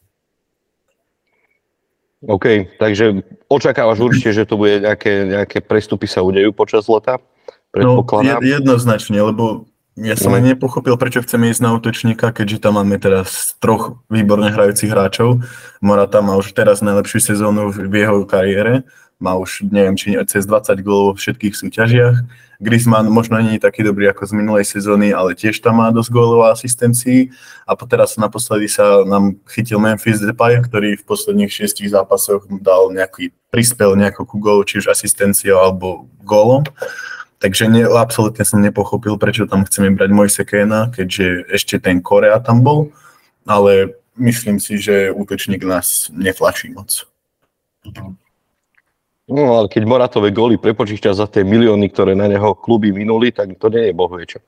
OK, takže očakávaš určite, že to bude nejaké, nejaké prestupy sa udejú počas leta? No, jed, jednoznačne, lebo ja som mm. ani nepochopil, prečo chceme ísť na útočníka, keďže tam máme teraz troch výborne hrajúcich hráčov. Morata má už teraz najlepšiu sezónu v jeho kariére. Má už, neviem, či cez dvadsať gólov vo všetkých súťažiach. Griezmann možno nie je taký dobrý ako z minulej sezóny, ale tiež tam má dosť gólov a asistencií. A teraz naposledy sa nám chytil Memphis Depay, ktorý v posledných šiestich zápasoch dal nejaký, prispel nejakú ku gólu, či už asistenciou alebo gólom. Takže ne, absolútne som nepochopil, prečo tam chceme brať Mojsekena, keďže ešte ten Korea tam bol. Ale myslím si, že útočník nás neflačí moc. No, ale keď Moratové góly prepočíta za tie milióny, ktoré na neho kluby minuli, tak to nie je bohvie čo.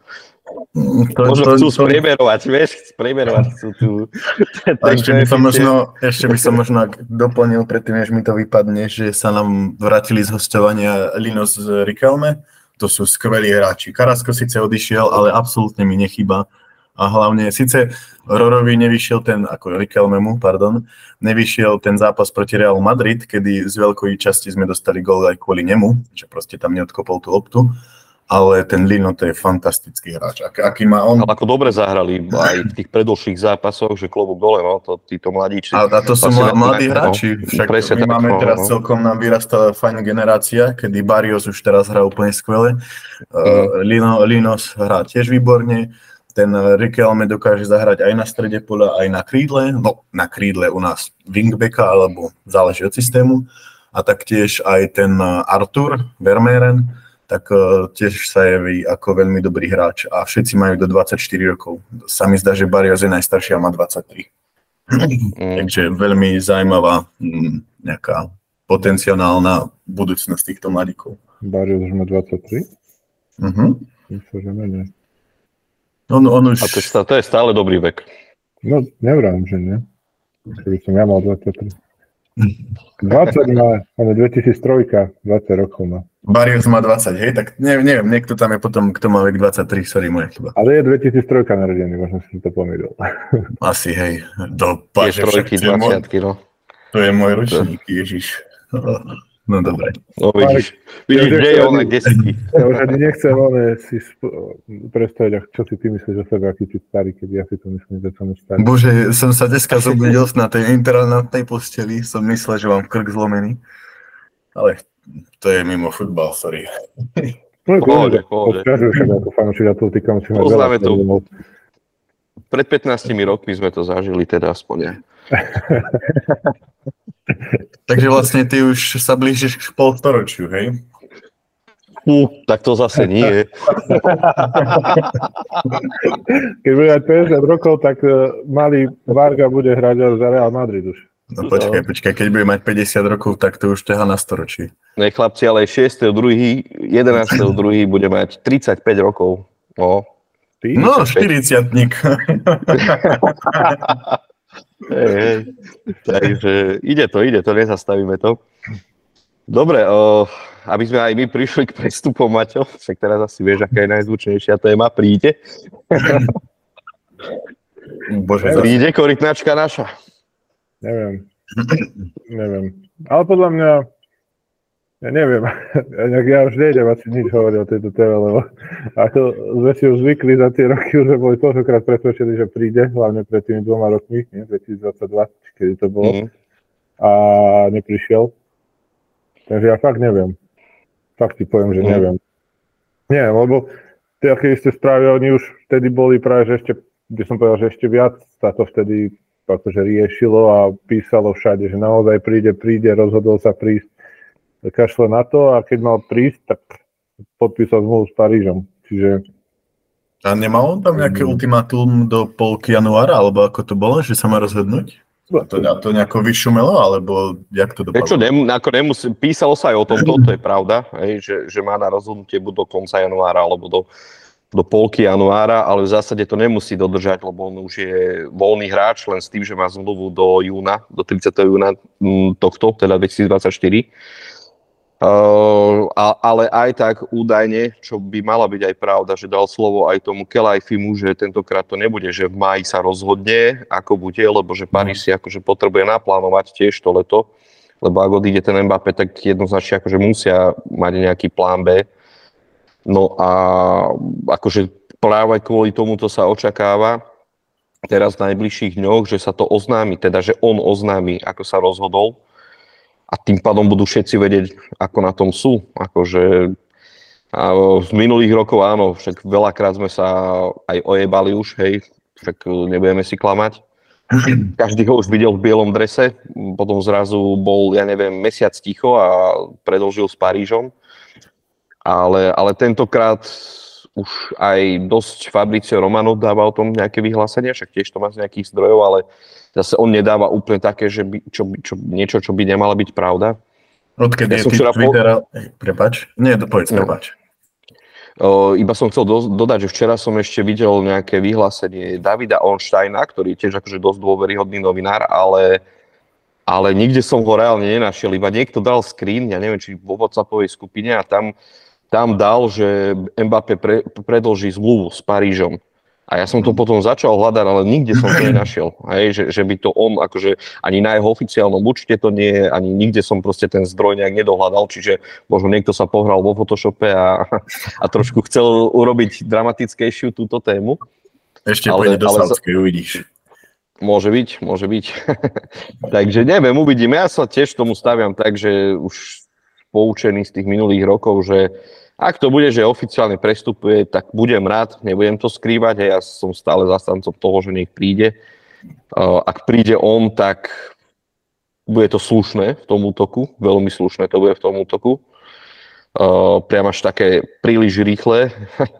To, možno to, chcú to, spriemerovať, vieš, spriemerovať chcú tu. A ešte by som možno, ešte by som možno doplnil predtým, než mi to vypadne, že sa nám vrátili z hostovania Lino z Riquelme. To sú skvelí hráči. Carrasco síce odišiel, ale absolútne mi nechýba. A hlavne, síce Rorovi nevyšiel ten, ako Riquelmemu, pardon, nevyšiel ten zápas proti Real Madrid, kedy z veľkej časti sme dostali gól aj kvôli nemu, že proste tam neodkopol tú loptu, ale ten Lino to je fantastický hráč. Ak, aký má on... Ale ako dobre zahrali aj v tých predlžších zápasoch, že klobúk dole, no, to, títo mladíči. A, a to sú mladí, mladí hráči, však my tak, máme no, teraz no. celkom nám vyrastala fajn generácia, kedy Barrios už teraz hrá úplne skvele, mm. uh, Lino, Linos hrá tiež výborne. Ten Riquelme dokáže zahrať aj na strede poľa, aj na krídle. No, na krídle u nás wingbacka, alebo záleží od systému. A taktiež aj ten Artur Vermeeren, tak uh, tiež sa javí ako veľmi dobrý hráč. A všetci majú do dvadsaťštyri rokov. Sa mi zdá, že Barrios je najstarší a má dvadsaťtri. Mm. Takže veľmi zaujímavá m, nejaká potenciálna budúcnosť týchto mladíkov. Barrios už má dvadsaťtri? Uh-huh. Myslím, že menej. On, on už... A to, je, to je stále dobrý vek. No, nevrám, že nie. Keby som ja mal dvadsaťtri. dvadsať má, on je dvetisíctri, dvadsať rokov má. Barrios má dvadsať, hej? Tak neviem, neviem, niekto tam je potom, kto má vek dvadsaťtri, sorry, moja chyba. Ale je dvetisíctri narodený, možno si to pomýlil. Asi, hej. Do páže, trojky, dvadsiatky, no. To je môj ročník, Ježiš. No dobre. No vidíš, vidíš, kde je ona, kde si ty. Ja už ani nechcem ale si predstaviť, čo si ty myslíš o sebe, aký si starý, keď ja si to myslím, že som starý. Bože, som sa dneska zobudil na tej internátnej posteli, som myslel, že mám krk zlomený, ale to je mimo futbal, sorry. No, pohode, pohode. Poznáme to. Pred pätnástimi rokmi sme to zažili, teda aspoň. Takže vlastne ty už sa blížiš k polstoročiu, hej? Uh, tak to zase nie. Keď bude mať päťdesiat rokov, tak malý Varga bude hrať za Real Madrid už. No počkaj, počkaj, keď bude mať päťdesiat rokov, tak to už ťaha na storočí. Ne, chlapci, ale šiesteho druhého jedenásteho druhého bude mať tridsaťpäť rokov. No, no štyridsiatnik. Hej, hej. Takže ide to, ide to, nezastavíme to. Dobre, o, aby sme aj my prišli k prestupom, Maťo, však teraz asi vieš, aká je najzvučnejšia téma, príde. Bože, príde korytnačka naša. Neviem, neviem. Ale podľa mňa, ja neviem, ja už nejdem asi nič hovoriť o tejto téme, lebo ako sme si už zvykli za tie roky, už boli toľkokrát presvedčení, že príde, hlavne pred tými dvoma rokmi, nie, dvetisícdvadsaťdva, kedy to bolo, mm. a neprišiel. Takže ja fakt neviem. Fakt ti poviem, že mm. neviem. Nie, lebo tie, aké ste správy, oni už vtedy boli práve, že ešte, kde som povedal, že ešte viac sa to vtedy akože riešilo a písalo všade, že naozaj príde, príde, rozhodol sa prísť, kašle na to a keď mal prísť, tak podpísal zmluvu s Parížom. Čiže... A nemal on tam nejaké ultimátum do polky januára, alebo ako to bolo, že sa má rozhodnúť? To, to nejako vyšumelo, alebo jak to dopadlo? Čo, nem, ako nemusí, písalo sa aj o tom, to je pravda, hej, že, že má na rozhodnutie buď do konca januára, alebo do do polky januára, ale v zásade to nemusí dodržať, lebo on už je voľný hráč, len s tým, že má zmluvu do júna, do tridsiateho júna tohto, teda dvetisícdvadsaťštyri. Uh, ale aj tak údajne, čo by mala byť aj pravda, že dal slovo aj tomu Kelajfimu, že tentokrát to nebude, že v máji sa rozhodne, ako bude, lebo že Paríž si akože potrebuje naplánovať tiež to leto, lebo ak odíde ten Mbappé, tak jednoznačne akože musia mať nejaký plán B. No a akože práve kvôli tomuto sa očakáva teraz v najbližších dňoch, že sa to oznámi, teda že on oznámi, ako sa rozhodol a tým pádom budú všetci vedieť, ako na tom sú. Akože a v minulých rokoch áno, však veľakrát sme sa aj ojebali už, hej, však nebudeme si klamať. Každý ho už videl v bielom drese, potom zrazu bol, ja neviem, mesiac ticho a predĺžil s Parížom. Ale, ale tentokrát už aj dosť Fabrizio Romano dáva o tom nejaké vyhlásenia, však tiež to má z nejakých zdrojov, ale zase on nedáva úplne také, že by, čo, čo, niečo, čo by nemala byť pravda. Odkedy ja je tým Twittera... Po... Prepač? Nie, povedz, prepač. No. Iba som chcel do, dodať, že včera som ešte videl nejaké vyhlásenie Davida Ornsteina, ktorý je tiež akože dosť dôveryhodný novinár, ale, ale nikde som ho reálne nenašiel. Iba niekto dal screen, ja neviem, či vo WhatsAppovej skupine a tam Tam dal, že Mbappé pre, predĺží zmluvu s Parížom. A ja som to potom začal hľadať, ale nikde som to nenašiel. Hej, že, že by to on, akože ani na jeho oficiálnom účte to nie, ani nikde som proste ten zdroj nejak nedohľadal, čiže možno niekto sa pohral vo Photoshope a, a trošku chcel urobiť dramatickejšiu túto tému. Ešte pôjde do Saudskej, uvidíš. Môže byť, môže byť. Takže neviem, uvidíme. Ja sa tiež tomu staviam tak, že už poučený z tých minulých rokov, že ak to bude, že oficiálne prestupuje, tak budem rád, nebudem to skrývať, ja som stále zastancom toho, že nech príde. Ak príde on, tak bude to slušné v tom útoku, veľmi slušné to bude v tom útoku. Priam až také príliš rýchle,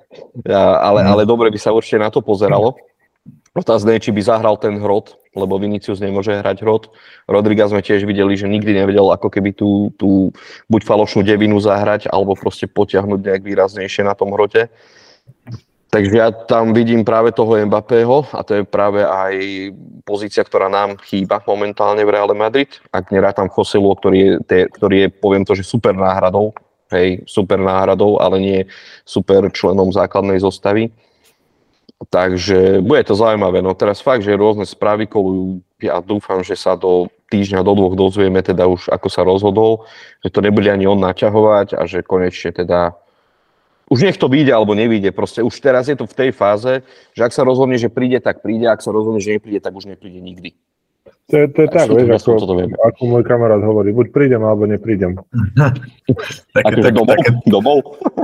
ale, ale dobre by sa určite na to pozeralo. Otázne je, či by zahral ten hrot, lebo Vinicius nemôže hrať hrot. Rodriga sme tiež videli, že nikdy nevedel ako keby tú, tú buď falošnú devinu zahrať, alebo proste potiahnuť nejak výraznejšie na tom hrote. Takže ja tam vidím práve toho Mbappého a to je práve aj pozícia, ktorá nám chýba momentálne v Reále Madrid. Ak nerátam Joselu, ktorý je, ktorý je, poviem to, že super náhradou, hej, super náhradou, ale nie super členom základnej zostavy. Takže bude to zaujímavé. No teraz fakt, že rôzne správy kolujú. Ja dúfam, že sa do týždňa, do dvoch dozvieme teda už, ako sa rozhodol, že to nebude ani on naťahovať a že konečne teda už nech to vyjde alebo nevyjde. Proste už teraz je to v tej fáze, že ak sa rozhodne, že príde, tak príde, ak sa rozhodne, že nepríde, tak už nepríde nikdy. To je, to je tak, vieš, ako, ako môj kamarát hovorí, buď prídem, alebo neprídem. také, tak, domov? Také... domov?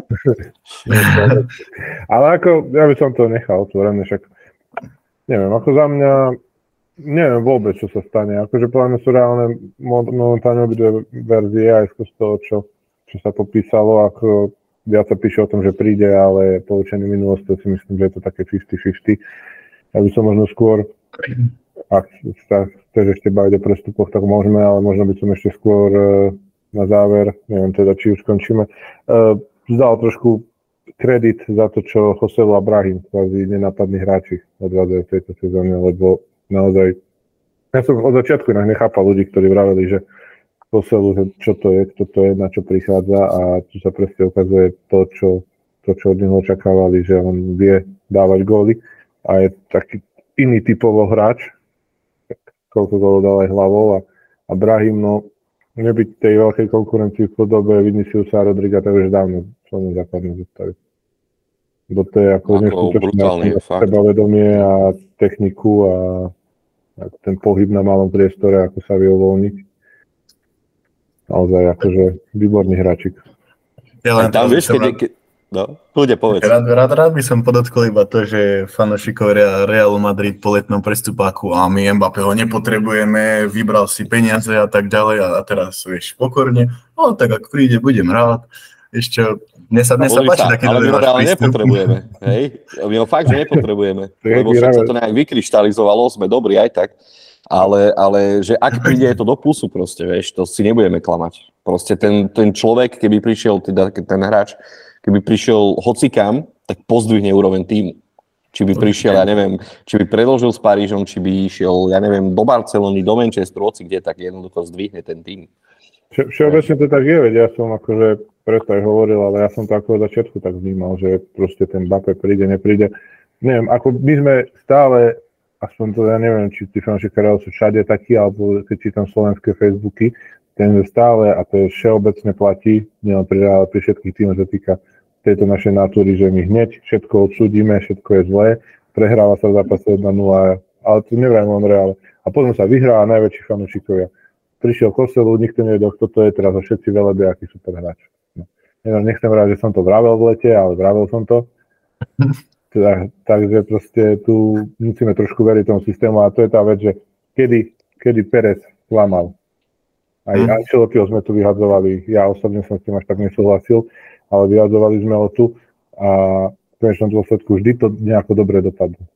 Ale ako, ja by som to nechal otvorené, však neviem, ako za mňa, neviem vôbec, čo sa stane. Akože podľa mňa sú reálne momentálne obidve verzie, aj z toho, čo, čo sa popísalo, ako viac sa píše o tom, že príde, ale poučený minulosťou si myslím, že je to také päťdesiat päťdesiat. Ja by som možno skôr, ak sa chceš ešte baviť o prestupoch, tak môžeme, ale možno by som ešte skôr na záver, neviem teda, či už skončíme, zdal trošku kredit za to, čo Joselu a Brahim, kvázi nenápadní hráči odvádzajú v tejto sezóne, lebo naozaj, ja som od začiatku nechápal ľudí, ktorí vraveli, že Joselu, že čo to je, kto to je, na čo prichádza a tu sa presne ukazuje to, čo, to, čo od neho očakávali, že on vie dávať góly a je taký iný typovo hráč, koľko gólov dal aj hlavou a, a Brahim, no nebyť tej veľkej konkurencii v podobe Viniciusa a Rodriga, to už dávno členom základnej zostavy. Bo to je ako neskutočné sebavedomie a techniku a, a ten pohyb na malom priestore, ako sa vie uvoľniť. Naozaj akože výborný hráčik. Ja len tam vieš, keď... Rád... No, ľudia povedz. Rád, rád, rád by som podotkol iba to, že fanošikovia Realu Madrid po letnom prestupáku a my Mbappého nepotrebujeme, vybral si peniaze a tak ďalej a, a teraz vieš pokorne, no tak ak príde, budem rád. Ešte, mne sa, mne sa páči taký ale my ho reálne nepotrebujeme, hej? My ho fakt, že nepotrebujeme, lebo však sa to nejak vykryštalizovalo, sme dobrí aj tak. Ale, ale že ak príde je to do plusu proste, vieš, to si nebudeme klamať. Proste ten, ten človek, keby prišiel, teda ten hráč, keby prišiel hocikam, tak pozdvihne úroveň týmu. Či by prišiel, ja neviem, či by predĺžil s Parížom, či by išiel, ja neviem, do Barcelony, do Manchesteru, hoci kde, tak jednoducho zdvihne ten tým. Všeobecne to tak je, veď ja som akože preto aj hovoril, ale ja som to ako od začiatku tak vnímal, že proste ten Mbappé príde, nepríde. Neviem, ako my sme stále aspoň to ja neviem, či tí fanúšikovia sú všade takí, alebo keď čítam slovenské Facebooky, ten je stále, a to je všeobecne platí, nielen pri, pri všetkých týmoch, čo týka tejto našej natúry, že my hneď všetko odsúdime, všetko je zlé, prehráva sa v zápase jedna nula, ale to neviem len reálne. A potom sa vyhrá najväčší fanúšikovia. Prišiel Joselu, nikto nevie, kto to je, teraz ho všetci velebia, aký super hráč. No. Nechcem vrať, že som to vravel v lete, ale vravel som to. Teda, takže proste tu musíme trošku veriť tomu systému a to je tá vec, že kedy, kedy Perez klamal. Aj mm. Ancelottiho sme tu vyhadzovali, ja osobne som s tým až tak nesúhlasil, ale vyhadzovali sme ho tu a v konečnom dôsledku vždy to nejako dobre dopadlo.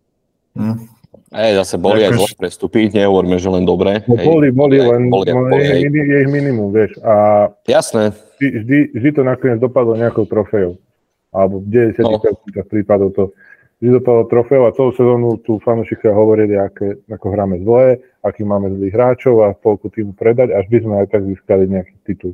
Mm. Ej, zase boli aj zle prestupy, nehovorme, že len dobre. No, boli, boli, len boli, no, boli, je, je ich minimum, vieš. A jasné. Vždy, vždy to nakoniec dopadlo nejakou trofejou. Alebo v deväťdesiat percent no. prípadov to vždy dopadlo trofejou a celú sezónu tu fanúšikovia hovorili, aké, ako hráme zle, aký máme zlých hráčov a polku týmu predať, až by sme aj tak získali nejaký titul.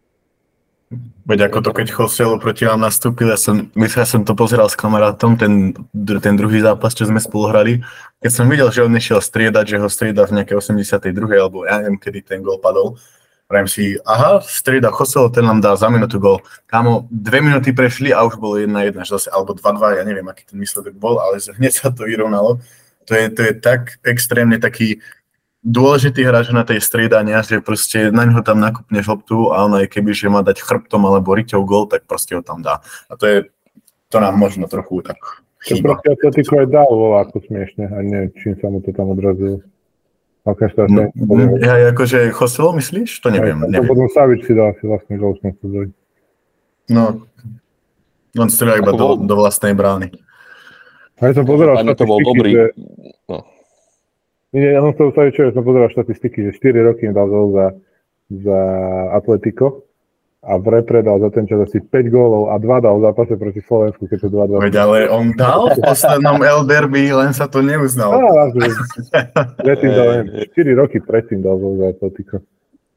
Veď ako to, keď Joselu proti vám nastúpil, ja som, ja som to pozeral s kamarátom, ten, ten druhý zápas, čo sme spolu hrali. Keď som videl, že on nešiel striedať, že ho strieda v nejakej osemdesiatej druhej alebo ja neviem, kedy ten gól padol, Prajem si, aha, strieda Joselu, ten nám dá za minútu gól. Kámo, dve minúty prešli a už bolo jedna jedna, zase, alebo dva dva, ja neviem, aký ten výsledok bol, ale hneď sa to vyrovnalo. To je, to je tak extrémne taký dôležitý hráč na tej striedania, že proste na ňo tam nakupneš loptu a on aj keby, že má dať chrbtom alebo riťou gól, tak proste ho tam dá. A to je, to nám možno trochu tak chýba. To proste Atletico aj dal volá ako smiešne a neviem, čím sa mu to tam odrazilo. No, ja akože Joselu myslíš? To neviem. Aj, neviem. To potom Savič si dal si vlastne gól sme chceli. No, on strieľa iba do, do vlastnej brány. A ja som pozeral štatistiky, že... No. Nie, ja som chcel Savičovi, som pozeral štatistiky, že štyri roky dal gól za, za Atletico a v repre dal za ten čas asi päť gólov a dva dal v zápase proti Slovensku, keď to dva dva. Veď, ale on dal v poslednom El Derby, len sa to neuznal. Á, predtým dal, štyri roky predtým dal za Atletico.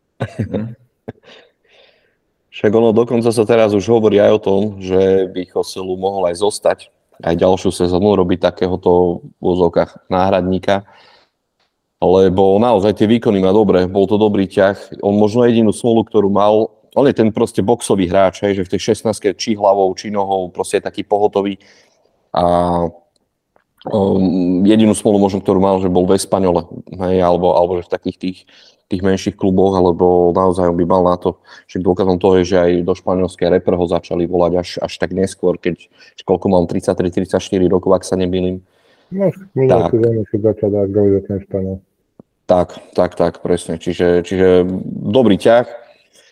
Však ono dokonca sa teraz už hovorí aj o tom, že by Joselu mohol aj zostať, aj ďalšiu sezónu robiť takéhoto v úzovkách náhradníka, lebo naozaj tie výkony má dobre, bol to dobrý ťah. On možno jedinú smolu, ktorú mal, on je ten proste boxový hráč, hej, že v tej šestnástke či hlavou, či nohou, proste je taký pohotový. A um, jedinú smolu možno, ktorú mal, že bol v Espaňole, hej, alebo, alebo že v takých tých, tých menších kluboch, alebo naozaj on by mal na to, že dôkazom toho je, že aj do španielskej repre ho začali volať až, až tak neskôr, keď koľko mám, tridsaťtri tridsaťštyri rokov, ak sa nemýlim. No, minulý sezónu, keď začal dať góly za ten Španiel. Tak, tak, tak, presne. Čiže, čiže dobrý ťah.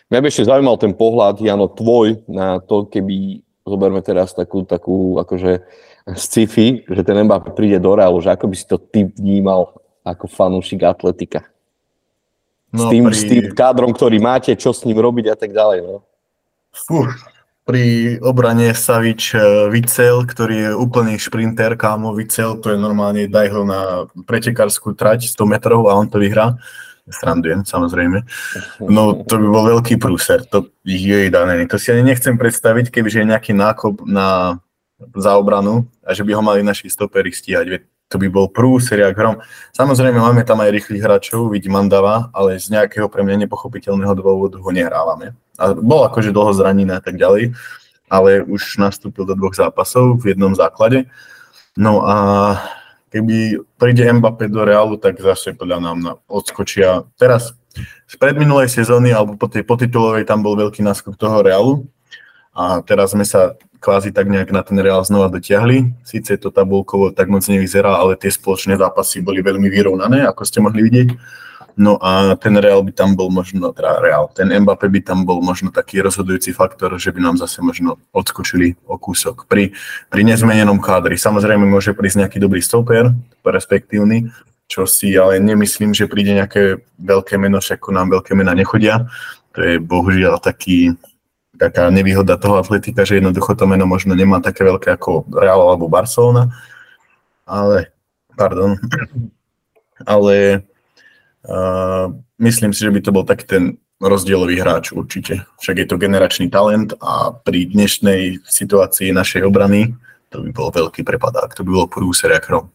Mňa by ešte zaujímal ten pohľad, Jano, tvoj na to, keby, zoberme teraz takú, takú akože sci-fi, že ten Mbappé príde do Realu, že ako by si to ty vnímal ako fanúšik atletika? S, no, tým, pri... s tým kádrom, ktorý máte, čo s ním robiť a tak ďalej, no? Fú, pri obrane Savič Vicel, ktorý je úplný šprinter, kámo, Vicel, to je normálne, daj ho na pretekárskú trať sto metrov a on to vyhrá. Srandujem, samozrejme. No, to by bol veľký prúser, to je dané. To si ani nechcem predstaviť, kebyže je nejaký nákop na, za obranu a že by ho mali naši stopery stíhať. To by bol prúser, jak hrom. Samozrejme, máme tam aj rýchlych hráčov, vidí Mandava, ale z nejakého pre mňa nepochopiteľného dôvodu ho nehrávame. A bol akože dlho zranený a tak ďalej, ale už nastúpil do dvoch zápasov v jednom základe. No a keby príde Mbappé do Realu, tak zase podľa nám odskočia. Teraz z predminulej sezóny, alebo po tej potitulovej, tam bol veľký náskok toho Realu. A teraz sme sa kvázi tak nejak na ten Real znova dotiahli. Síce to tabulkovo tak moc nevyzerá, ale tie spoločné zápasy boli veľmi vyrovnané, ako ste mohli vidieť. No a ten Real by tam bol možno, teda Real, ten Mbappé by tam bol možno taký rozhodujúci faktor, že by nám zase možno odskočili o kúsok pri, pri nezmenenom kádri. Samozrejme môže prísť nejaký dobrý stoper, perspektívny, čo si ale nemyslím, že príde nejaké veľké meno, však nám veľké mená nechodia. To je bohužiaľ taký, taká nevýhoda toho atletika, že jednoducho to meno možno nemá také veľké ako Real alebo Barcelona. Ale, pardon, ale Uh, myslím si, že by to bol taký ten rozdielový hráč určite. Však je to generačný talent a pri dnešnej situácii našej obrany to by bol veľký prepadák. To by bol prúser jak hrom.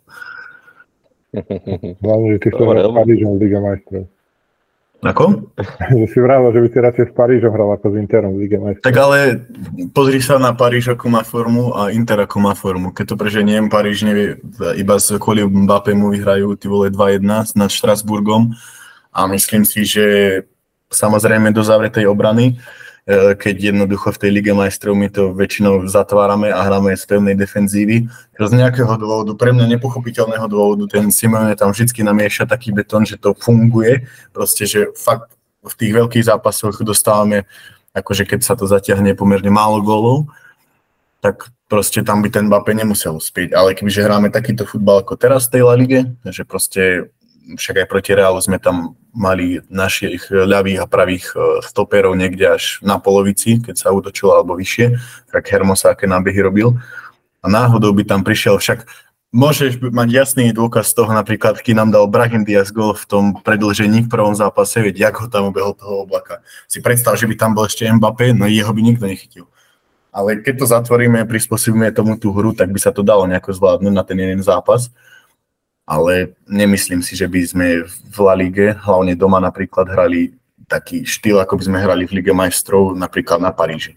Hlavne, že ty chceš hrať s Parížom v Liga majstrov. Ako? Že si vrával, že by si radšej s Parížom hral ako s Interom v Lige majstrov. Tak ale pozri sa na Paríž, ako má formu a Inter, ako má formu. Keď to preženiem, Paríž nevie, iba z kvôli Mbappému vyhrajú ty vole dva jedna nad Štrasburgom a myslím si, že samozrejme do zavretej obrany, keď jednoducho v tej Lige majstrov my to väčšinou zatvárame a hráme z pevnej defenzívy. Z nejakého dôvodu, pre mňa nepochopiteľného dôvodu, ten Simeone tam vždy namieša taký betón, že to funguje. Proste, že fakt v tých veľkých zápasoch dostávame, akože keď sa to zatiahne pomerne málo gólov, tak proste tam by ten Mbappé nemusel uspieť. Ale kebyže hráme takýto futbal ako teraz v tej La Lige, že proste však aj proti Realu sme tam mali našich ľavých a pravých stoperov niekde až na polovici, keď sa útočilo alebo vyššie, tak Hermosa aké nábehy robil. A náhodou by tam prišiel, však môžeš mať jasný dôkaz toho, napríklad, keď nám dal Brahim Diaz gól v tom predĺžení v prvom zápase, veď jak ho tam ubehol toho oblaka. Si predstav, že by tam bol ešte Mbappé, no jeho by nikto nechytil. Ale keď to zatvoríme, prispôsobíme tomu tú hru, tak by sa to dalo nejako zvládnuť na ten jeden zápas. Ale nemyslím si, že by sme v La Lige, hlavne doma napríklad, hrali taký štýl, ako by sme hrali v Lige majstrov, napríklad na Paríži.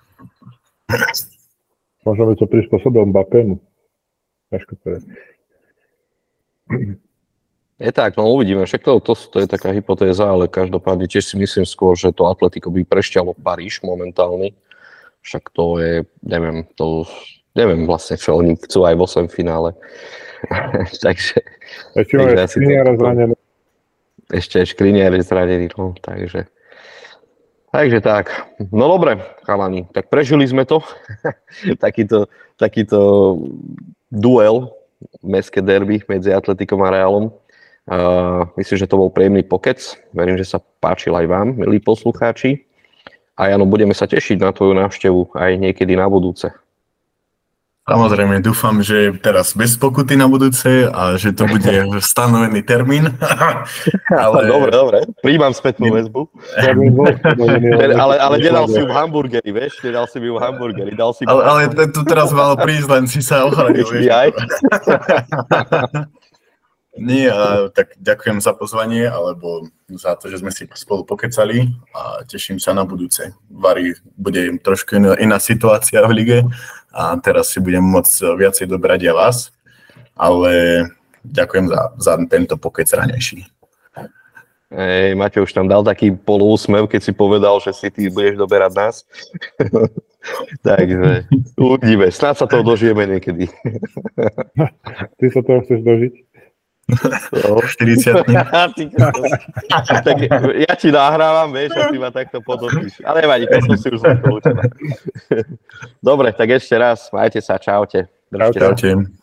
Možno by to prispôsobil Mbappému. Ťažko povedať. Je tak, no uvidíme. Však to, to, to je taká hypotéza, ale každopádne tiež si myslím skôr, že to Atletico by prešťalo Paríž momentálny. Však to je, neviem, to, neviem vlastne, čo oni chcú aj v osem finále. takže... Ešte máme Škriniar zranený. Ešte Škriniar je zranený, no, takže... Takže tak. No dobre, chalani, tak prežili sme to. takýto, takýto duel, mestské derby medzi Atletikom a Realom. Uh, myslím, že to bol príjemný pokec. Verím, že sa páčil aj vám, milí poslucháči. A Jano, budeme sa tešiť na tvoju návštevu aj niekedy na budúce. Samozrejme, dúfam, že teraz bez pokuty na budúce a že to bude stanovený termín. ale... Dobre, dobre, príjmam spätnú väzbu. ale ale nedal si ju v hamburgeri, vieš? Nedal si ju v hamburgeri. Dal si... Ale, ale tu teraz mal prísť, len si sa ochradil. Nie, ale tak ďakujem za pozvanie, alebo za to, že sme si spolu pokecali a teším sa na budúce. Vary bude trošku iná, iná situácia v lige a teraz si budem môcť viacej dobrať ja vás, ale ďakujem za, za tento pokec ranejší. Ej, Maťo už tam dal taký polúsmev, keď si povedal, že si ty budeš doberať nás. Takže uvidíme, snáď sa toho dožijeme niekedy. Ty sa toho chceš dožiť? No. štyridsiatnik. Tak ja ti nahrávam, vieš, a ty ma takto podotíš. Ale nevadí, to som si už zvolil. Dobre, tak ešte raz, majte sa, čaute. Čaute.